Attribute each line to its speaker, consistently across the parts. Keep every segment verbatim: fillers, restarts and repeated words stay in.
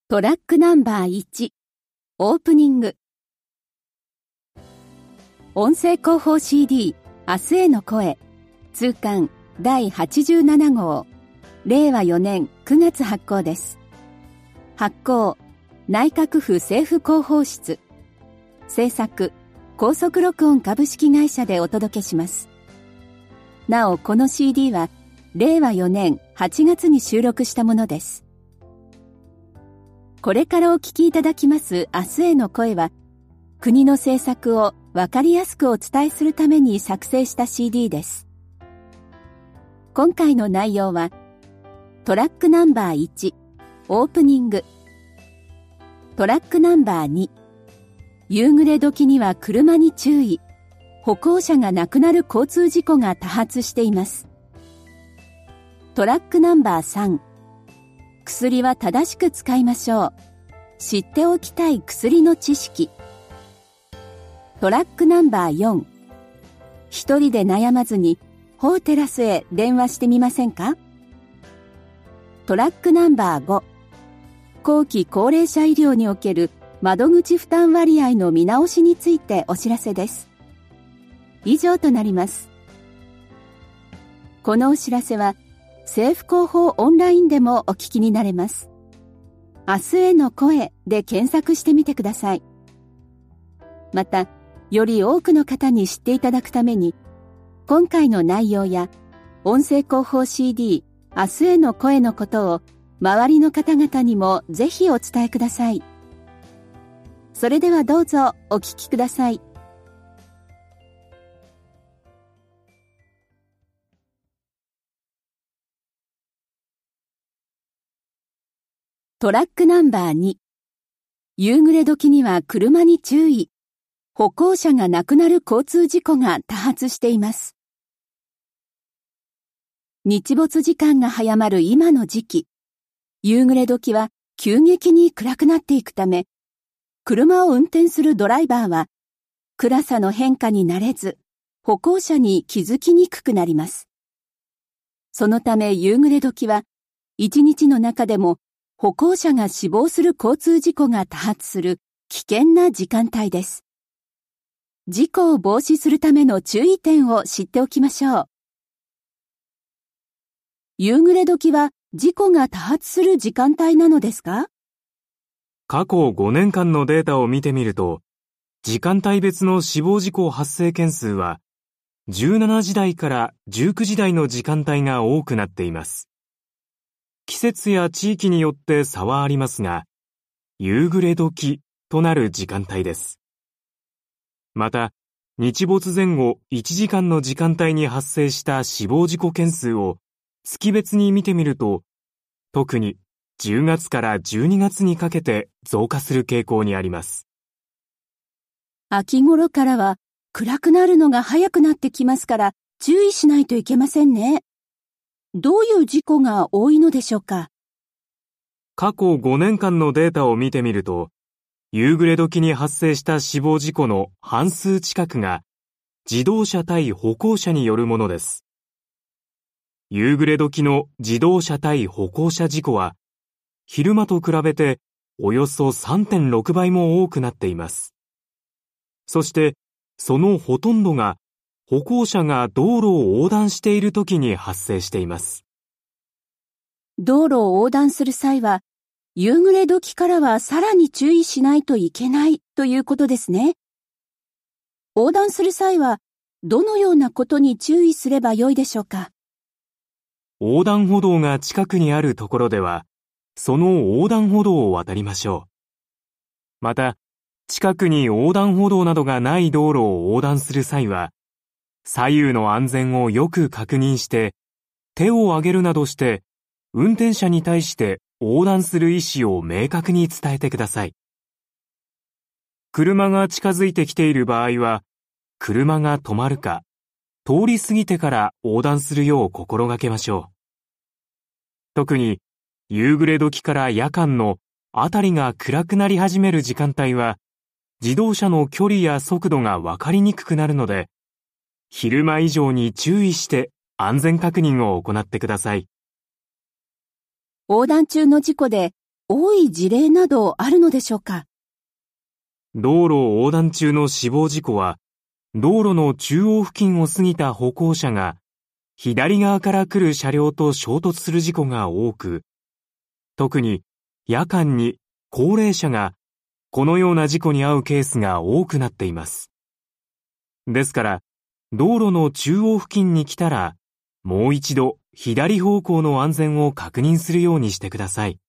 Speaker 1: トラックナンバーいち、オープニング。音声広報 シーディー、明日への声、通巻だいはちじゅうなな号、れいわよねんくがつ発行です。発行、内閣府政府広報室。制作、高速録音株式会社でお届けします。なお、この シーディー は、れいわよねんはちがつに収録したものです。これからお聞きいただきます明日への声は、国の政策をわかりやすくお伝えするために作成した シーディー です。今回の内容は、トラックナンバーいち、オープニング。トラックナンバーに、夕暮れ時には車に注意。歩行者が亡くなる交通事故が多発しています。トラックナンバーさん、薬は正しく使いましょう。知っておきたい薬の知識。トラックナンバーよん、一人で悩まずにホーテラスへ電話してみませんか。トラックナンバーご、後期高齢者医療における窓口負担割合の見直しについてお知らせです。以上となります。このお知らせは政府広報オンラインでもお聞きになれます。明日への声で検索してみてください。また、より多くの方に知っていただくために、今回の内容や音声広報 シーディー 明日への声のことを周りの方々にもぜひお伝えください。それではどうぞお聞きください。トラックナンバーに、夕暮れ時には車に注意。歩行者が亡くなる交通事故が多発しています。日没時間が早まる今の時期、夕暮れ時は急激に暗くなっていくため、車を運転するドライバーは、暗さの変化に慣れず、歩行者に気づきにくくなります。そのため夕暮れ時は、一日の中でも歩行者が死亡する交通事故が多発する危険な時間帯です。事故を防止するための注意点を知っておきましょう。夕暮れ時は事故が多発する時間帯なのですか？
Speaker 2: 過去ごねんかんのデータを見てみると、時間帯別の死亡事故発生件数は、じゅうしちじだいからじゅうくじだいの時間帯が多くなっています。季節や地域によって差はありますが、夕暮れ時となる時間帯です。また、日没前後いちじかんの時間帯に発生した死亡事故件数を月別に見てみると、特にじゅうがつからじゅうにがつにかけて増加する傾向にあります。
Speaker 1: 秋頃からは暗くなるのが早くなってきますから注意しないといけませんね。どういう事故が多いのでしょうか？
Speaker 2: 過去ごねんかんのデータを見てみると、夕暮れ時に発生した死亡事故の半数近くが自動車対歩行者によるものです。夕暮れ時の自動車対歩行者事故は、昼間と比べておよそ さんてんろくばいも多くなっています。そして、そのほとんどが歩行者が道路を横断している時に発生しています。
Speaker 1: 道路を横断する際は、夕暮れ時からはさらに注意しないといけないということですね。横断する際は、どのようなことに注意すればよいでしょうか？
Speaker 2: 横断歩道が近くにあるところでは、その横断歩道を渡りましょう。また、近くに横断歩道などがない道路を横断する際は、左右の安全をよく確認して、手を挙げるなどして、運転者に対して横断する意思を明確に伝えてください。車が近づいてきている場合は、車が止まるか、通り過ぎてから横断するよう心がけましょう。特に、夕暮れ時から夜間の辺りが暗くなり始める時間帯は、自動車の距離や速度が分かりにくくなるので、昼間以上に注意して安全確認を行ってください。
Speaker 1: 横断中の事故で多い事例などあるのでしょうか？
Speaker 2: 道路を横断中の死亡事故は、道路の中央付近を過ぎた歩行者が左側から来る車両と衝突する事故が多く、特に夜間に高齢者がこのような事故に遭うケースが多くなっています。ですから、道路の中央付近に来たら、もう一度左方向の安全を確認するようにしてください。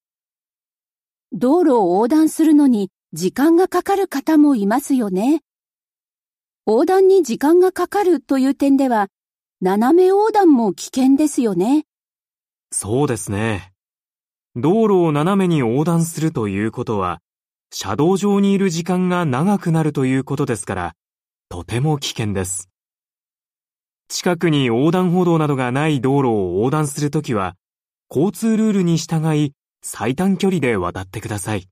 Speaker 1: 道路を横断するのに時間がかかる方もいますよね。横断に時間がかかるという点では、斜め横断も危険ですよね。
Speaker 2: そうですね。道路を斜めに横断するということは、車道上にいる時間が長くなるということですから、とても危険です。近くに横断歩道などがない道路を横断するときは、交通ルールに従い最短距離で渡ってください。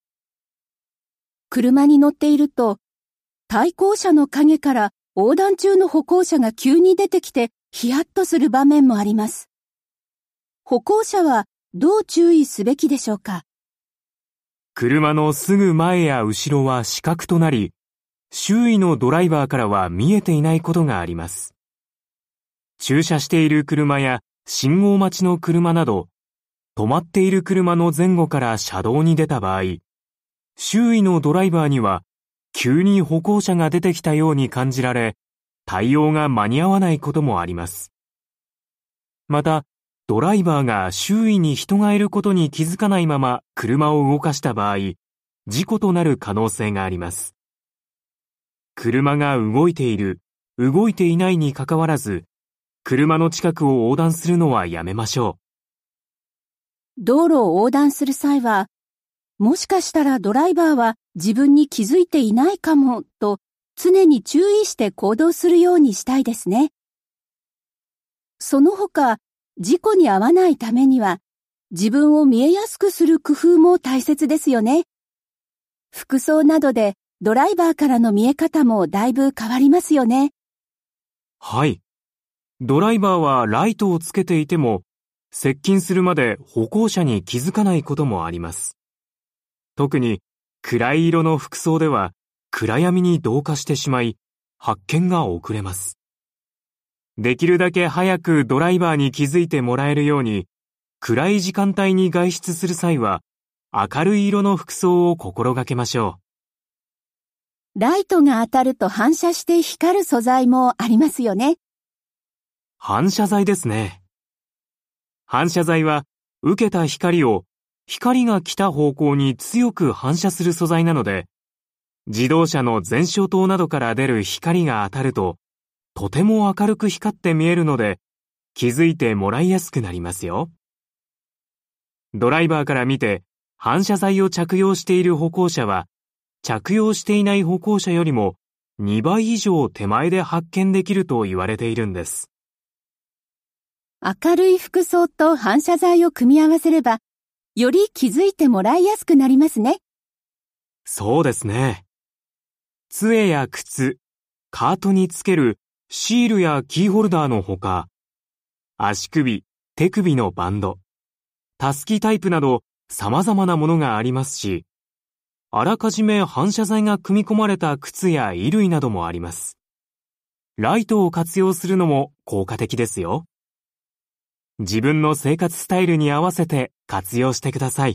Speaker 1: 車に乗っていると、対向車の陰から横断中の歩行者が急に出てきてヒヤッとする場面もあります。歩行者はどう注意すべきでしょうか？
Speaker 2: 車のすぐ前や後ろは死角となり、周囲のドライバーからは見えていないことがあります。駐車している車や信号待ちの車など、止まっている車の前後から車道に出た場合、周囲のドライバーには急に歩行者が出てきたように感じられ、対応が間に合わないこともあります。また、ドライバーが周囲に人がいることに気づかないまま車を動かした場合、事故となる可能性があります。車が動いている、動いていないにかかわらず、車の近くを横断するのはやめましょ
Speaker 1: う。道路を横断する際は、もしかしたらドライバーは自分に気づいていないかもと常に注意して行動するようにしたいですね。その他、事故に遭わないためには自分を見えやすくする工夫も大切ですよね。服装などでドライバーからの見え方もだいぶ変わりますよね。
Speaker 2: はい。ドライバーはライトをつけていても接近するまで歩行者に気づかないこともあります。特に暗い色の服装では暗闇に同化してしまい発見が遅れます。できるだけ早くドライバーに気づいてもらえるように暗い時間帯に外出する際は明るい色の服装を心がけましょ
Speaker 1: う。ライトが当たると反射して光る素材もありますよね。
Speaker 2: 反射材ですね。反射材は受けた光を光が来た方向に強く反射する素材なので、自動車の前照灯などから出る光が当たると、とても明るく光って見えるので、気づいてもらいやすくなりますよ。ドライバーから見て、反射材を着用している歩行者は、着用していない歩行者よりもにばい以上手前で発見できると言われているんです。
Speaker 1: 明るい服装と反射材を組み合わせれば、より気づいてもらいやすくなりますね。
Speaker 2: そうですね。杖や靴、カートにつけるシールやキーホルダーのほか、足首、手首のバンド、たすきタイプなど様々なものがありますし、あらかじめ反射材が組み込まれた靴や衣類などもあります。ライトを活用するのも効果的ですよ。自分の生活スタイルに合わせて活用してください。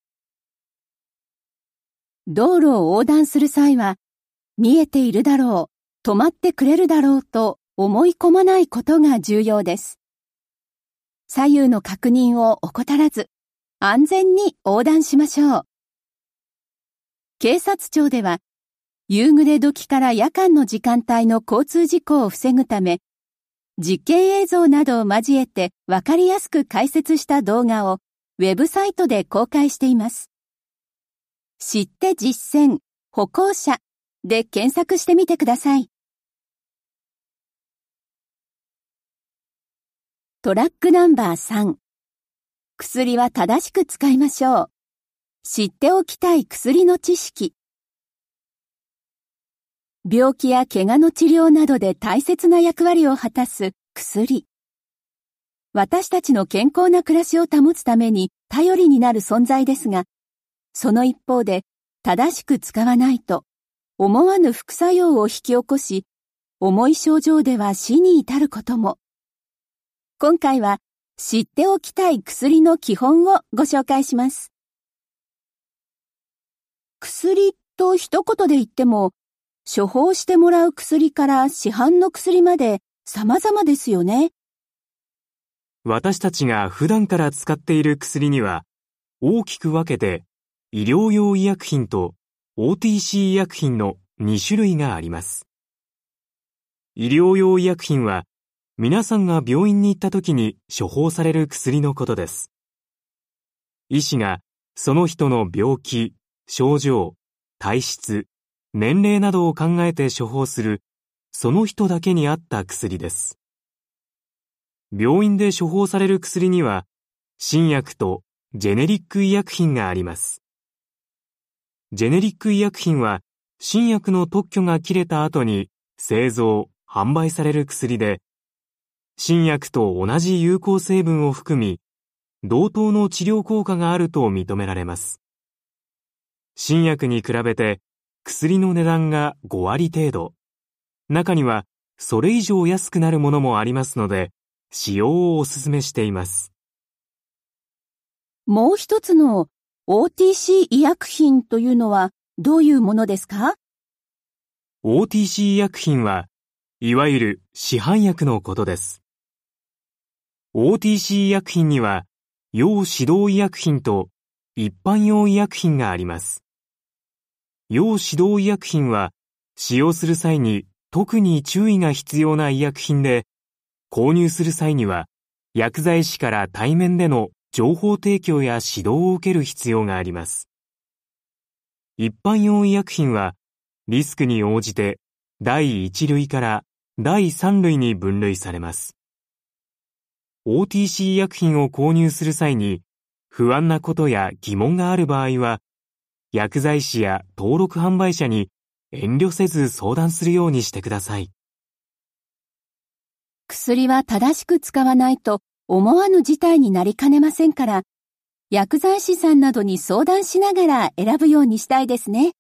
Speaker 1: 道路を横断する際は、見えているだろう、止まってくれるだろうと思い込まないことが重要です。左右の確認を怠らず、安全に横断しましょう。警察庁では、夕暮れ時から夜間の時間帯の交通事故を防ぐため、実験映像などを交えてわかりやすく解説した動画をウェブサイトで公開しています。知って実践、歩行者で検索してみてください。トラックナンバーさん。薬は正しく使いましょう。知っておきたい薬の知識。病気や怪我の治療などで大切な役割を果たす薬。 私たちの健康な暮らしを保つために頼りになる存在ですが、その一方で正しく使わないと思わぬ副作用を引き起こし、重い症状では死に至ることも。今回は知っておきたい薬の基本をご紹介します。薬と一言で言っても、処方してもらう薬から市販の薬まで様々ですよね。
Speaker 2: 私たちが普段から使っている薬には、大きく分けて医療用医薬品と オーティーシー 医薬品のに種類があります。医療用医薬品は、皆さんが病院に行った時に処方される薬のことです。医師がその人の病気、症状、体質、年齢などを考えて処方する、その人だけに合った薬です。病院で処方される薬には、新薬とジェネリック医薬品があります。ジェネリック医薬品は、新薬の特許が切れた後に製造、販売される薬で、新薬と同じ有効成分を含み、同等の治療効果があると認められます。新薬に比べて薬の値段がごわり程度、中にはそれ以上安くなるものもありますので、使用をお勧めしています。
Speaker 1: もう一つの オーティーシー 医薬品というのはどういうものですか？
Speaker 2: オーティーシー 医薬品は、いわゆる市販薬のことです。オーティーシー 医薬品には、要指導医薬品と一般用医薬品があります。要指導医薬品は、使用する際に特に注意が必要な医薬品で、購入する際には、薬剤師から対面での情報提供や指導を受ける必要があります。一般用医薬品は、リスクに応じてだいいち類からだいさん類に分類されます。オーティーシー 医薬品を購入する際に、不安なことや疑問がある場合は、薬剤師や登録販売者に遠慮せず相談するようにしてください。
Speaker 1: 薬は正しく使わないと思わぬ事態になりかねませんから、薬剤師さんなどに相談しながら選ぶようにしたいですね。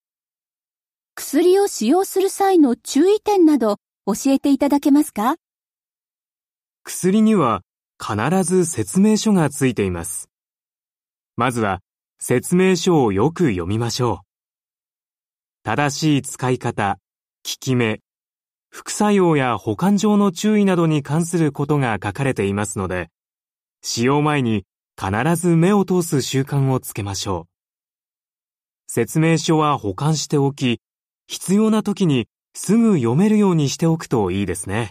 Speaker 1: 薬を使用する際の注意点など教えていただけますか？
Speaker 2: 薬には必ず説明書がついています。まずは説明書をよく読みましょう。正しい使い方、効き目、副作用や保管上の注意などに関することが書かれていますので、使用前に必ず目を通す習慣をつけましょう。説明書は保管しておき、必要な時にすぐ読めるようにしておくといいですね。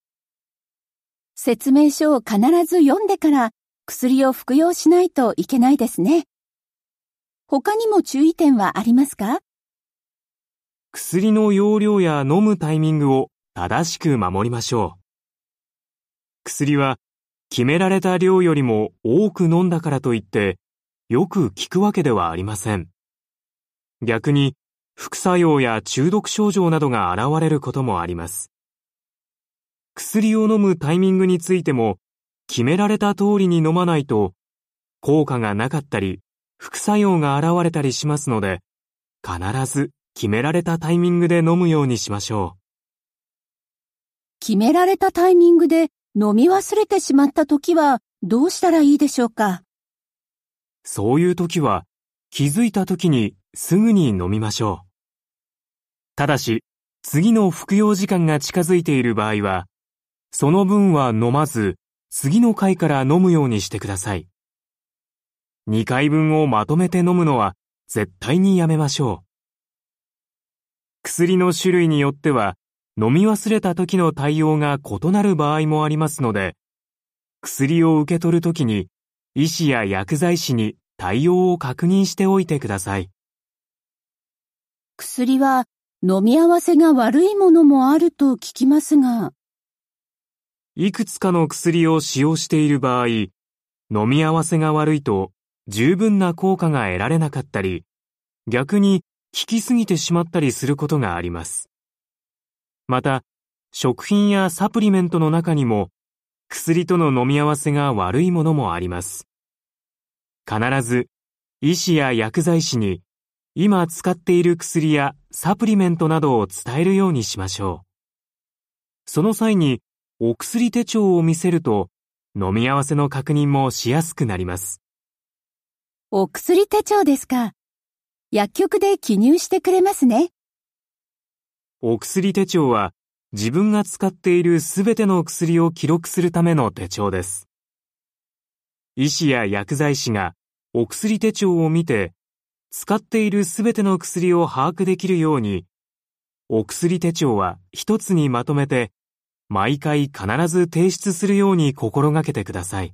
Speaker 1: 説明書を必ず読んでから薬を服用しないといけないですね。他にも注意点はありますか？
Speaker 2: 薬の用量や飲むタイミングを正しく守りましょう。薬は決められた量よりも多く飲んだからといってよく効くわけではありません。逆に副作用や中毒症状などが現れることもあります。薬を飲むタイミングについても決められた通りに飲まないと効果がなかったり副作用が現れたりしますので、必ず決められたタイミングで飲むようにしましょう。
Speaker 1: 決められたタイミングで飲み忘れてしまったときはどうしたらいいでしょうか？
Speaker 2: そういうときは気づいたときにすぐに飲みましょう。ただし、次の服用時間が近づいている場合は、その分は飲まず、次の回から飲むようにしてください。にかいぶんをまとめて飲むのは絶対にやめましょう。薬の種類によっては、飲み忘れた時の対応が異なる場合もありますので、薬を受け取るときに医師や薬剤師に対応を確認しておいてください。
Speaker 1: 薬は飲み合わせが悪いものもあると聞きますが。
Speaker 2: いくつかの薬を使用している場合、飲み合わせが悪いと十分な効果が得られなかったり、逆に効きすぎてしまったりすることがあります。また、食品やサプリメントの中にも薬との飲み合わせが悪いものもあります。必ず医師や薬剤師に今使っている薬やサプリメントなどを伝えるようにしましょう。その際にお薬手帳を見せると飲み合わせの確認もしやすくなります。
Speaker 1: お薬手帳ですか。薬局で記入してくれますね。
Speaker 2: お薬手帳は自分が使っているすべての薬を記録するための手帳です。医師や薬剤師がお薬手帳を見て、使っているすべての薬を把握できるように、お薬手帳は一つにまとめて、毎回必ず提出するように心がけてください。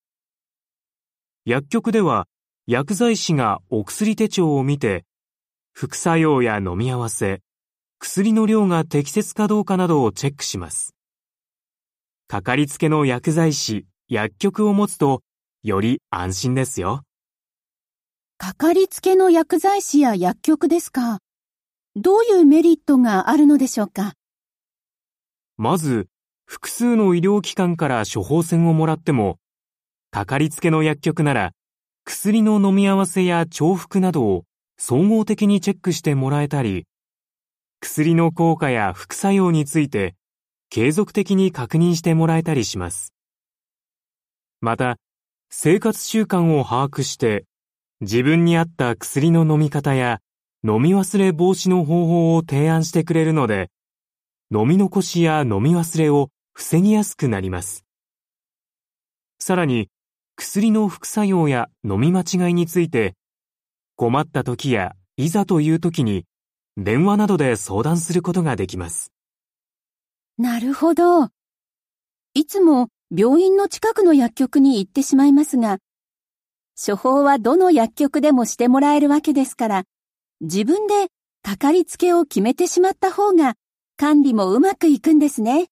Speaker 2: 薬局では、薬剤師がお薬手帳を見て、副作用や飲み合わせ、薬の量が適切かどうかなどをチェックします。かかりつけの薬剤師、薬局を持つと、より安心ですよ。
Speaker 1: かかりつけの薬剤師や薬局ですか。どういうメリットがあるのでしょうか。
Speaker 2: まず、複数の医療機関から処方箋をもらっても、かかりつけの薬局なら、薬の飲み合わせや重複などを総合的にチェックしてもらえたり、薬の効果や副作用について継続的に確認してもらえたりします。また、生活習慣を把握して自分に合った薬の飲み方や飲み忘れ防止の方法を提案してくれるので、飲み残しや飲み忘れを防ぎやすくなります。さらに、薬の副作用や飲み間違いについて困った時やいざという時に電話などで相談することができます。
Speaker 1: なるほど。いつも病院の近くの薬局に行ってしまいますが、処方はどの薬局でもしてもらえるわけですから、自分でかかりつけを決めてしまった方が管理もうまくいくんですね。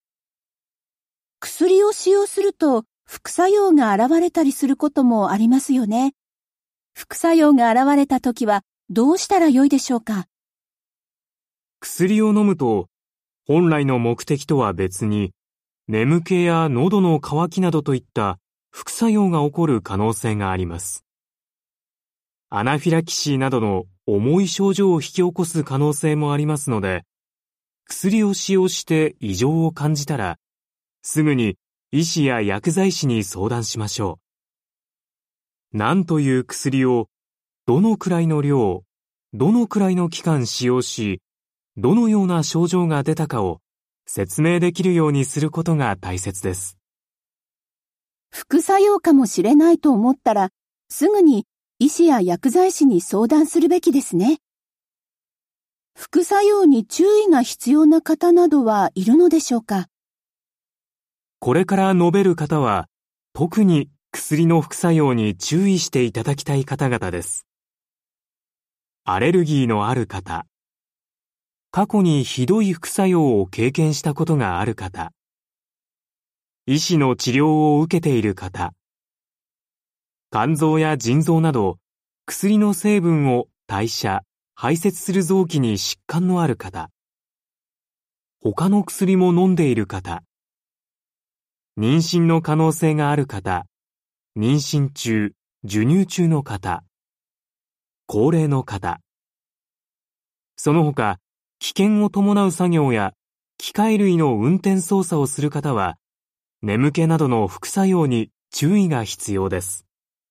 Speaker 1: 薬を使用すると副作用が現れたりすることもありますよね。副作用が現れたときはどうしたらよいでしょうか。
Speaker 2: 薬を飲むと、本来の目的とは別に、眠気や喉の渇きなどといった副作用が起こる可能性があります。アナフィラキシーなどの重い症状を引き起こす可能性もありますので、薬を使用して異常を感じたら、すぐに医師や薬剤師に相談しましょう。何という薬を、どのくらいの量、どのくらいの期間使用し、どのような症状が出たかを説明できるようにすることが大切です。
Speaker 1: 副作用かもしれないと思ったら、すぐに医師や薬剤師に相談するべきですね。副作用に注意が必要な方などはいるのでしょうか。
Speaker 2: これから述べる方は、特に薬の副作用に注意していただきたい方々です。アレルギーのある方、過去にひどい副作用を経験したことがある方、医師の治療を受けている方、肝臓や腎臓など薬の成分を代謝、排泄する臓器に疾患のある方、他の薬も飲んでいる方、妊娠の可能性がある方、妊娠中、授乳中の方、高齢の方、その他、危険を伴う作業や機械類の運転操作をする方は、眠気などの副作用に注意が必要です。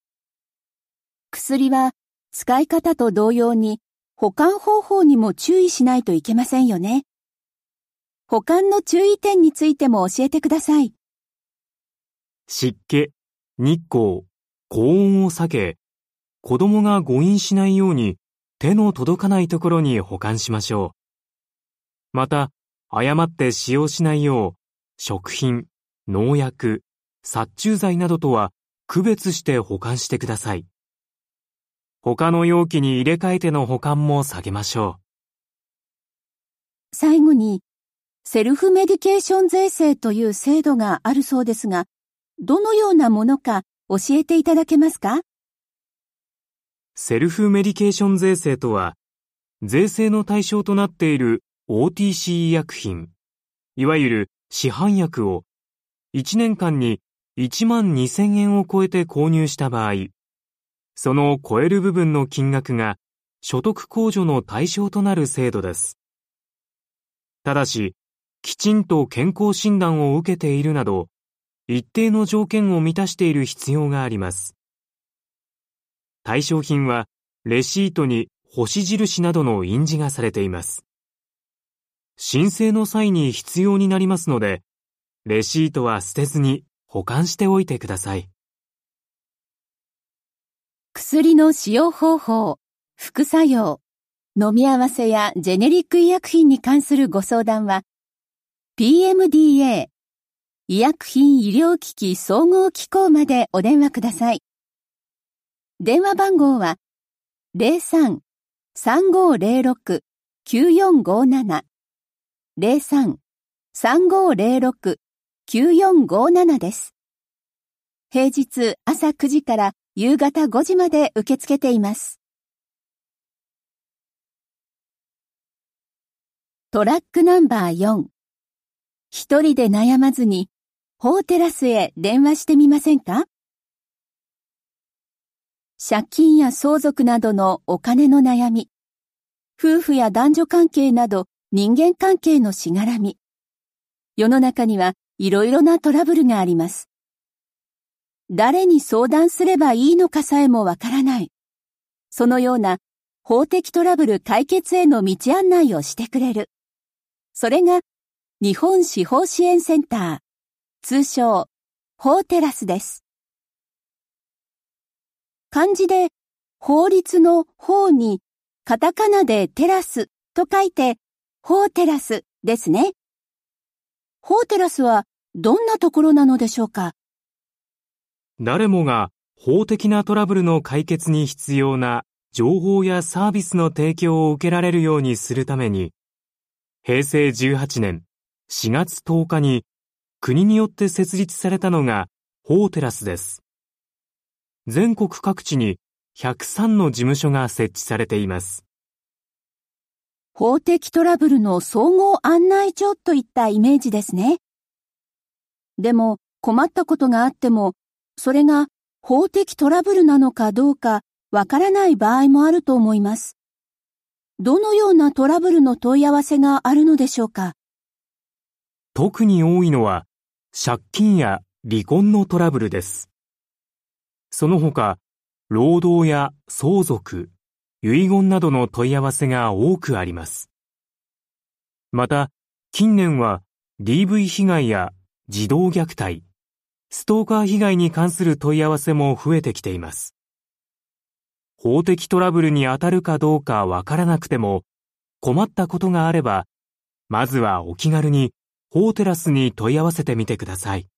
Speaker 1: 薬は使い方と同様に保管方法にも注意しないといけませんよね。保管の注意点についても教えてください。
Speaker 2: 湿気、日光、高温を避け、子供が誤飲しないように手の届かないところに保管しましょう。また、誤って使用しないよう、食品、農薬、殺虫剤などとは区別して保管してください。他の容器に入れ替えての保管も避けましょ
Speaker 1: う。最後に、セルフメディケーション税制という制度があるそうですが、どのようなものか教えていただけますか？
Speaker 2: セルフメディケーション税制とは、税制の対象となっている オーティーシー 医薬品、いわゆる市販薬をいちねんかんにいちまんにせんえんを超えて購入した場合、その超える部分の金額が所得控除の対象となる制度です。ただし、きちんと健康診断を受けているなど、一定の条件を満たしている必要があります。対象品は、レシートに星印などの印字がされています。申請の際に必要になりますので、レシートは捨てずに保管しておいてください。
Speaker 1: 薬の使用方法、副作用、飲み合わせやジェネリック医薬品に関するご相談は、ピーエムディーエー 医薬品医療機器総合機構までお電話ください。電話番号は ゼロさん さんごゼロろく きゅうよんごなな ゼロさん さんごゼロろく きゅうよんごなな です。平日朝くじから夕方ごじまで受け付けています。トラックナンバーよん。一人で悩まずに、法テラスへ電話してみませんか？借金や相続などのお金の悩み、夫婦や男女関係など人間関係のしがらみ。世の中にはいろいろなトラブルがあります。誰に相談すればいいのかさえもわからない。そのような法的トラブル解決への道案内をしてくれる。それが日本司法支援センター、通称法テラスです。漢字で法律の法にカタカナでテラスと書いて法テラスですね。法テラスはどんなところなのでしょうか？
Speaker 2: 誰もが法的なトラブルの解決に必要な情報やサービスの提供を受けられるようにするために、へいせいじゅうはちねんしがつとおかに国によって設立されたのが法テラスです。全国各地にひゃくさんの事務所が設置されています。
Speaker 1: 法的トラブルの総合案内所といったイメージですね。でも困ったことがあっても、それが法的トラブルなのかどうかわからない場合もあると思います。どのようなトラブルの問い合わせがあるのでしょうか？
Speaker 2: 特に多いのは借金や離婚のトラブルです。その他、労働や相続、遺言などの問い合わせが多くあります。また、近年は ディーブイ 被害や児童虐待、ストーカー被害に関する問い合わせも増えてきています。法的トラブルに当たるかどうかわからなくても、困ったことがあれば、まずはお気軽に法テラスに問い合わせてみてください。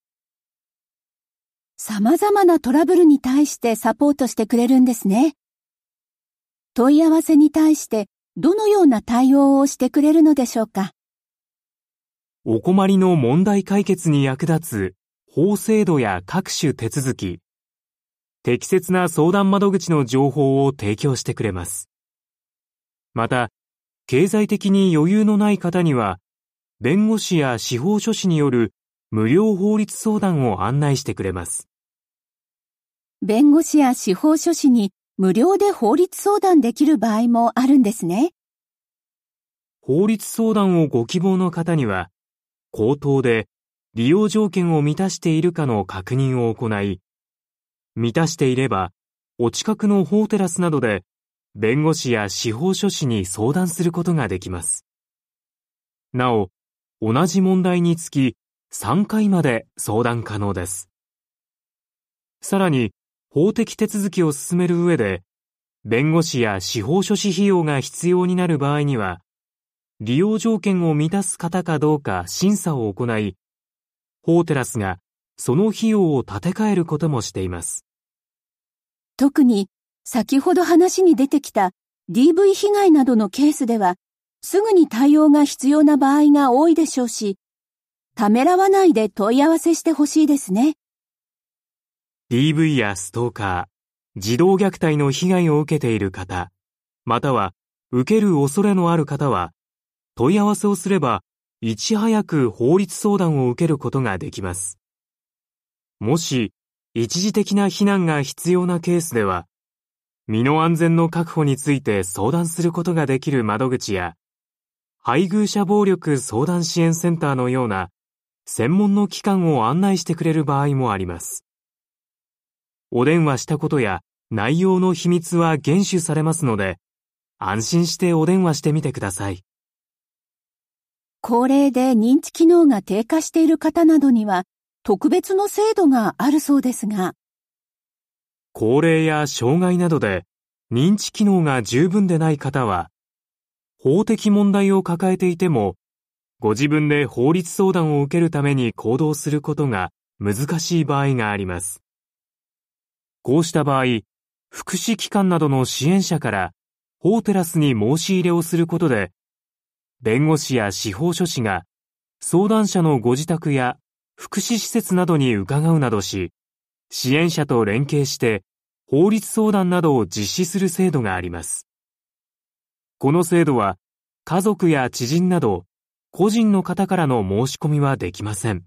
Speaker 1: 様々なトラブルに対してサポートしてくれるんですね。問い合わせに対してどのような対応をしてくれるのでしょうか？
Speaker 2: お困りの問題解決に役立つ法制度や各種手続き、適切な相談窓口の情報を提供してくれます。また、経済的に余裕のない方には、弁護士や司法書士による無料法律相談を案内してくれます。
Speaker 1: 弁護士や司法書士に無料で法律相談できる場合もあるんですね。
Speaker 2: 法律相談をご希望の方には、口頭で利用条件を満たしているかの確認を行い、満たしていれば、お近くの法テラスなどで弁護士や司法書士に相談することができます。なお、同じ問題につきさんかいまで相談可能です。さらに、法的手続きを進める上で、弁護士や司法書士費用が必要になる場合には、利用条件を満たす方かどうか審査を行い、法テラスがその費用を立て替えることもしています。
Speaker 1: 特に先ほど話に出てきた ディーブイ 被害などのケースでは、すぐに対応が必要な場合が多いでしょうし、ためらわないで問い合わせしてほしいですね。
Speaker 2: ディーブイ やストーカー、児童虐待の被害を受けている方、または受ける恐れのある方は、問い合わせをすれば、いち早く法律相談を受けることができます。 もし一時的な避難が必要なケースでは、身の安全の確保について相談することができる窓口や、配偶者暴力相談支援センターのような専門の機関を案内してくれる場合もあります。お電話したことや内容の秘密は厳守されますので、安心してお電話してみてください。
Speaker 1: 高齢で認知機能が低下している方などには特別の制度があるそうですが。
Speaker 2: 高齢や障害などで認知機能が十分でない方は、法的問題を抱えていても、ご自分で法律相談を受けるために行動することが難しい場合があります。こうした場合、福祉機関などの支援者から法テラスに申し入れをすることで、弁護士や司法書士が相談者のご自宅や福祉施設などに伺うなどし、支援者と連携して法律相談などを実施する制度があります。この制度は家族や知人など個人の方からの申し込みはできません。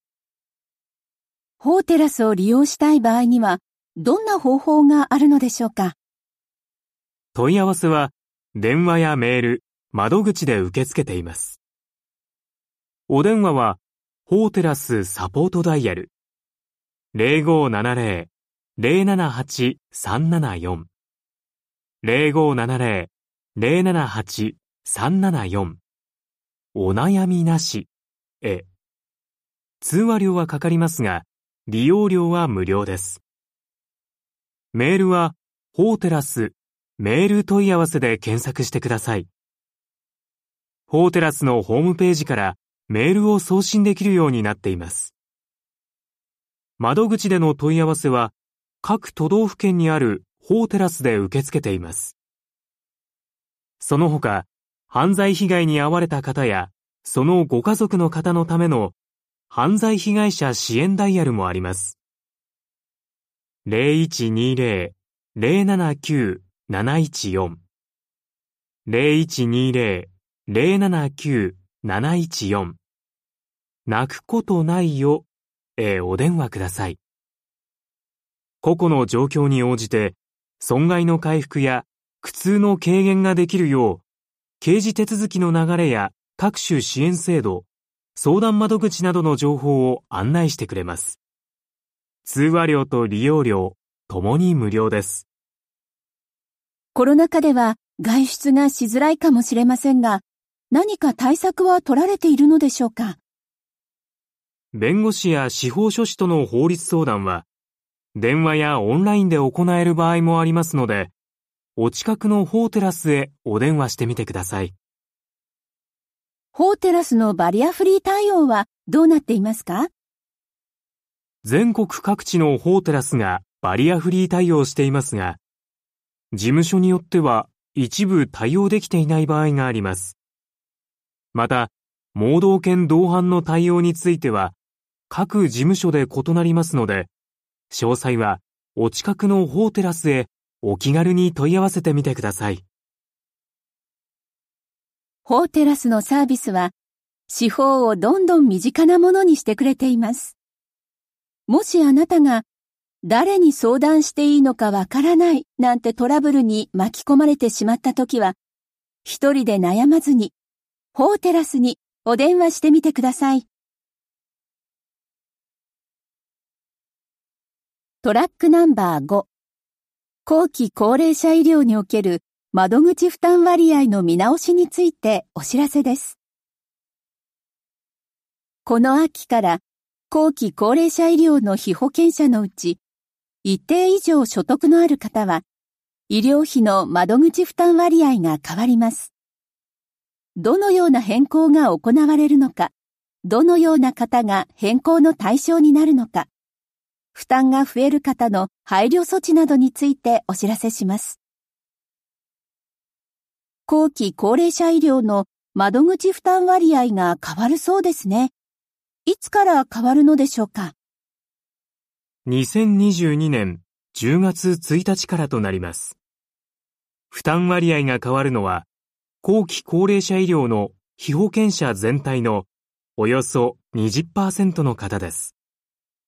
Speaker 1: 法テラスを利用したい場合にはどんな方法があるのでしょうか。
Speaker 2: 問い合わせは電話やメール、窓口で受け付けています。お電話は法テラスサポートダイヤル ゼロごーななゼロ ゼロななはち さんななよん ゼロごーななゼロ ゼロななはち さんななよんお悩みなしへ。通話料はかかりますが、利用料は無料です。メールは法テラスメール問い合わせで検索してください。法テラスのホームページからメールを送信できるようになっています。窓口での問い合わせは各都道府県にある法テラスで受け付けています。その他、犯罪被害に遭われた方やそのご家族の方のための犯罪被害者支援ダイヤルもあります。ゼロいちにゼロ ゼロななきゅう なないちよん ゼロいちにゼロ ゼロななきゅう なないちよん 泣くことないよへお電話ください。個々の状況に応じて損害の回復や苦痛の軽減ができるよう、刑事手続きの流れや各種支援制度、相談窓口などの情報を案内してくれます。通話料と利用料、ともに無料です。
Speaker 1: コロナ禍では外出がしづらいかもしれませんが、何か対策は取られているのでしょうか。
Speaker 2: 弁護士や司法書士との法律相談は、電話やオンラインで行える場合もありますので、お近くの法テラスへお電話してみてください。
Speaker 1: 法テラスのバリアフリー対応はどうなっていますか？
Speaker 2: 全国各地の法テラスがバリアフリー対応していますが、事務所によっては一部対応できていない場合があります。また、盲導犬同伴の対応については、各事務所で異なりますので、詳細はお近くの法テラスへお気軽に問い合わせてみてください。
Speaker 1: 法テラスのサービスは、司法をどんどん身近なものにしてくれています。もしあなたが、誰に相談していいのかわからないなんてトラブルに巻き込まれてしまったときは、一人で悩まずに、法テラスにお電話してみてください。トラックナンバーご、後期高齢者医療における窓口負担割合の見直しについてお知らせです。この秋から後期高齢者医療の被保険者のうち、一定以上所得のある方は、医療費の窓口負担割合が変わります。どのような変更が行われるのか、どのような方が変更の対象になるのか、負担が増える方の配慮措置などについてお知らせします。後期高齢者医療の窓口負担割合が変わるそうですね。いつから変わるのでしょうか。
Speaker 2: にせんにじゅうにねんじゅうがつついたちからとなります。負担割合が変わるのは、後期高齢者医療の被保険者全体のおよそ にじゅっパーセント の方です。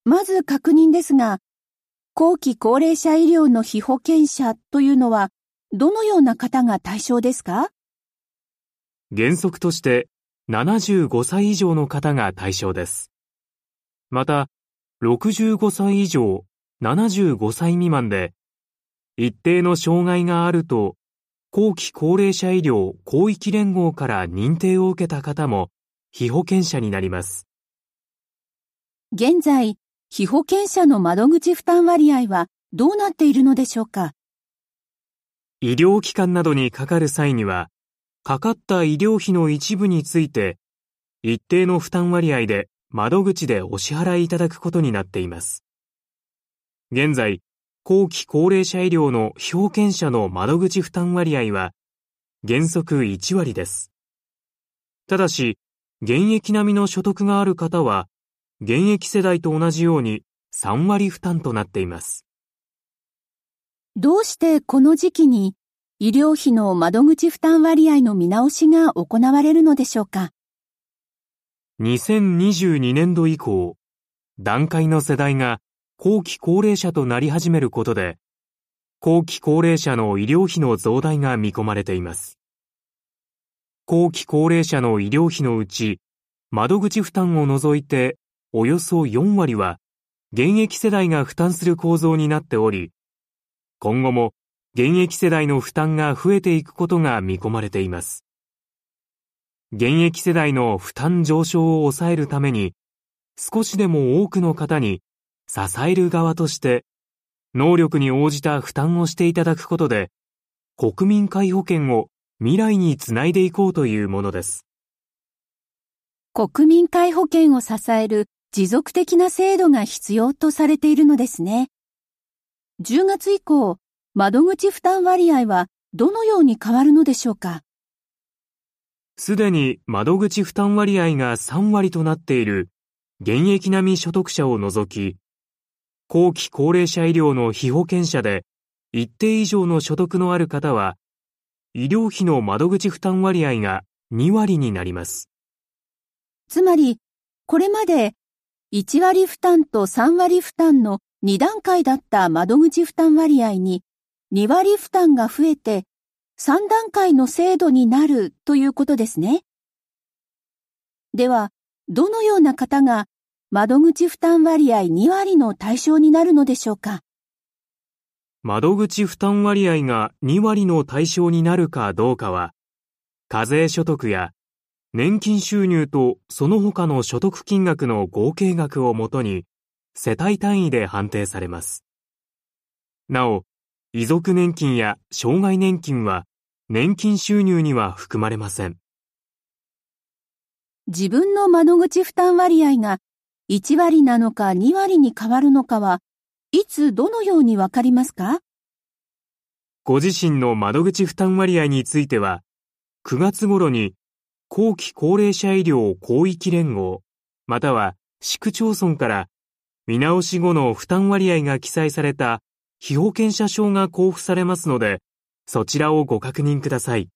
Speaker 1: まず確認ですが、後期高齢者医療の被保険者というのは、どのような方が対象ですか？
Speaker 2: 原則としてななじゅうごさい以上の方が対象です。また、ろくじゅうごさい以上、ななじゅうごさい未満で、一定の障害があると、後期高齢者医療広域連合から認定を受けた方も被保険者になります。
Speaker 1: 現在、被保険者の窓口負担割合はどうなっているのでしょうか？
Speaker 2: 医療機関などにかかる際には、かかった医療費の一部について、一定の負担割合で窓口でお支払いいただくことになっています。現在、後期高齢者医療の被保険者の窓口負担割合は原則いちわりです。ただし、現役並みの所得がある方は、現役世代と同じようにさんわり負担となっています。
Speaker 1: どうしてこの時期に医療費の窓口負担割合の見直しが行われるのでしょうか？
Speaker 2: にせんにじゅうにねんど以降、団塊の世代が後期高齢者となり始めることで、後期高齢者の医療費の増大が見込まれています。後期高齢者の医療費のうち、窓口負担を除いておよそよんわりは現役世代が負担する構造になっており、今後も現役世代の負担が増えていくことが見込まれています。現役世代の負担上昇を抑えるために、少しでも多くの方に支える側として、能力に応じた負担をしていただくことで、国民皆保険を未来につないでいこうというものです。
Speaker 1: 国民皆保険を支える持続的な制度が必要とされているのですね。じゅうがつ以降、窓口負担割合はどのように変わるのでしょうか？
Speaker 2: すでに窓口負担割合がさんわりとなっている現役並み所得者を除き、後期高齢者医療の被保険者で一定以上の所得のある方は、医療費の窓口負担割合がにわりになります。
Speaker 1: つまり、これまでいちわり負担とさんわり負担のに段階だった窓口負担割合ににわり負担が増えてさん段階の制度になるということですね。では、どのような方が窓口負担割合にわりの対象になるのでしょうか？
Speaker 2: 窓口負担割合がにわりの対象になるかどうかは、課税所得や年金収入とその他の所得金額の合計額をもとに世帯単位で判定されます。なお、遺族年金や障害年金は年金収入には含まれません。
Speaker 1: 自分の窓口負担割合がいちわりなのかにわりに変わるのかは、いつどのようにわかりますか？
Speaker 2: ご自身の窓口負担割合については、くがつ頃に後期高齢者医療広域連合、または市区町村から見直し後の負担割合が記載された被保険者証が交付されますので、そちらをご確認ください。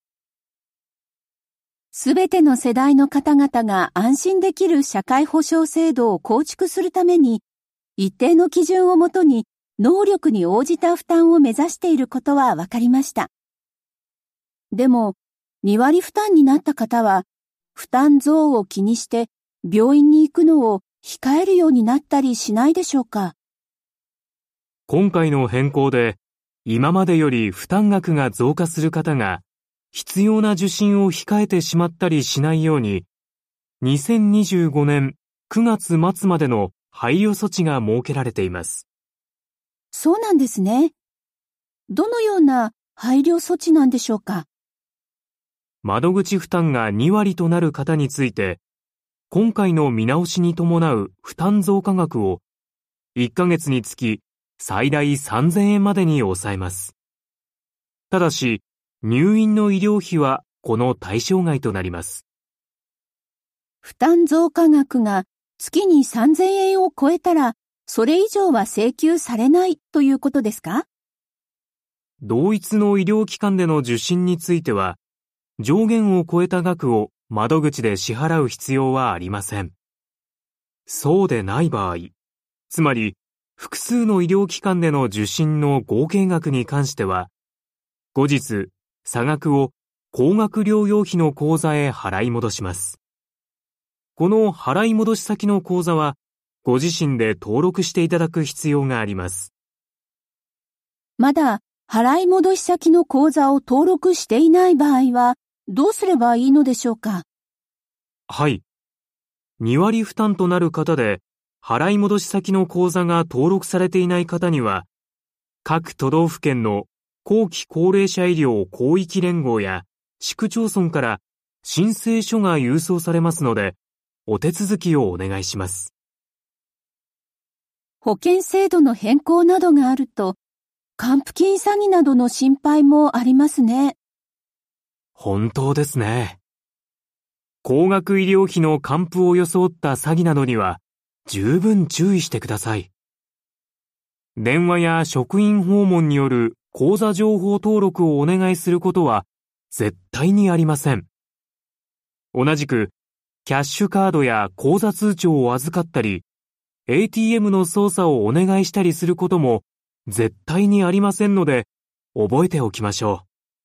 Speaker 1: すべての世代の方々が安心できる社会保障制度を構築するために、一定の基準をもとに能力に応じた負担を目指していることは分かりました。でも、にわり負担になった方は、負担増を気にして病院に行くのを控えるようになったりしないでしょうか？
Speaker 2: 今回の変更で、今までより負担額が増加する方が、必要な受診を控えてしまったりしないように、にせんにじゅうごねんくがつまつまでの配慮措置が設けられています。
Speaker 1: そうなんですね。どのような配慮措置なんでしょうか？
Speaker 2: 窓口負担がにわりとなる方について、今回の見直しに伴う負担増加額をいっかげつにつき最大さんぜんえんまでに抑えます。ただし、入院の医療費はこの対象外となります。
Speaker 1: 負担増加額が月にさんぜんえんを超えたら、それ以上は請求されないということですか？
Speaker 2: 同一の医療機関での受診については、上限を超えた額を窓口で支払う必要はありません。そうでない場合、 つまり、複数の医療機関での受診の合計額に関しては、後日、差額を高額療養費の口座へ払い戻します。この払い戻し先の口座は、ご自身で登録していただく必要があります。
Speaker 1: まだ、払い戻し先の口座を登録していない場合は、どうすればいいのでしょうか？
Speaker 2: はい。に割負担となる方で、払い戻し先の口座が登録されていない方には、各都道府県の後期高齢者医療広域連合や市区町村から申請書が郵送されますので、お手続きをお願いします。
Speaker 1: 保険制度の変更などがあると、還付金詐欺などの心配もありますね。
Speaker 2: 本当ですね。高額医療費の還付を装った詐欺などには十分注意してください。電話や職員訪問による口座情報登録をお願いすることは絶対にありません。同じく、キャッシュカードや口座通帳を預かったり、エーティーエム の操作をお願いしたりすることも絶対にありませんので、覚えておきましょ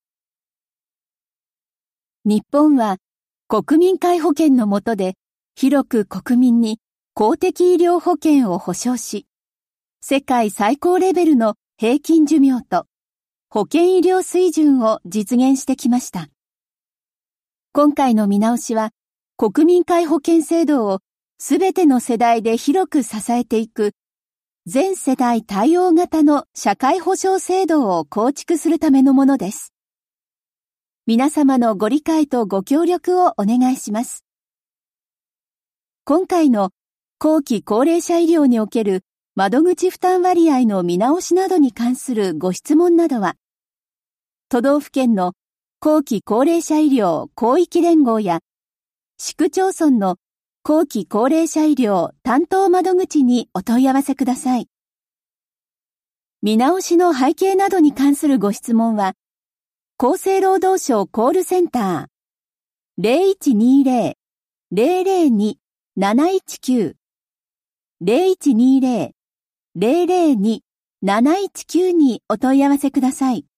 Speaker 1: う。日本は国民皆保険の下で広く国民に公的医療保険を保障し、世界最高レベルの平均寿命と保険医療水準を実現してきました。今回の見直しは国民皆保険制度をすべての世代で広く支えていく全世代対応型の社会保障制度を構築するためのものです。皆様のご理解とご協力をお願いします。今回の後期高齢者医療における窓口負担割合の見直しなどに関するご質問などは、都道府県の後期高齢者医療広域連合や市区町村の後期高齢者医療担当窓口にお問い合わせください。見直しの背景などに関するご質問は、厚生労働省コールセンター ゼロいちにゼロ ゼロゼロに なないちきゅう ゼロいちにゼロ ゼロゼロに なないちきゅうにお問い合わせください。